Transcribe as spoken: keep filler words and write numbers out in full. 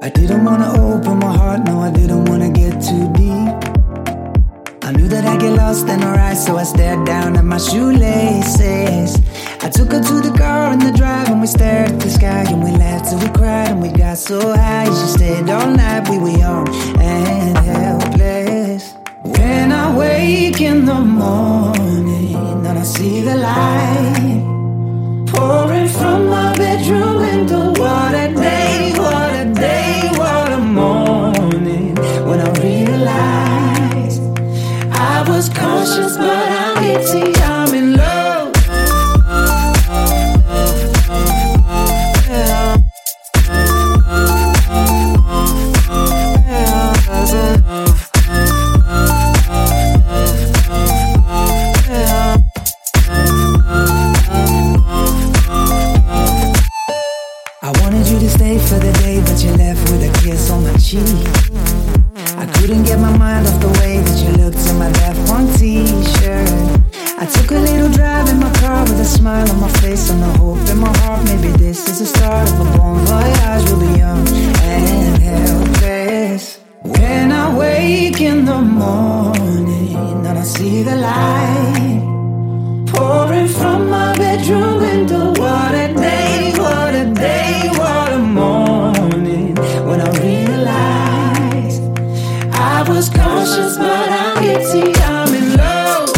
I didn't wanna open my heart, no, I didn't wanna get too deep. I knew that I'd get lost in her eyes, so I stared down at my shoelaces. I took her to the car in the drive, and we stared at the sky, and we laughed till we cried, and we got so high. She stayed all night, we were young and helpless. When I wake in the morning, and I see the light pouring from my bedroom window, what a day, what a day, what a morning. When I realized I was conscious, but I'm guilty, I'm in love. I wanted you to stay for the day, but you left with a kiss on my cheek. I couldn't get my mind off the way that you looked in my Daft Punk t-shirt. I took a little drive in my car with a smile on my face and a hope in my heart. Maybe this is the start of a bon voyage. We'll be young and helpless. When I wake in the morning and I see the light pouring from my bedroom window, what a day, what a day, what a morning. When I realized I was conscious, but I'm guilty, I'm in love.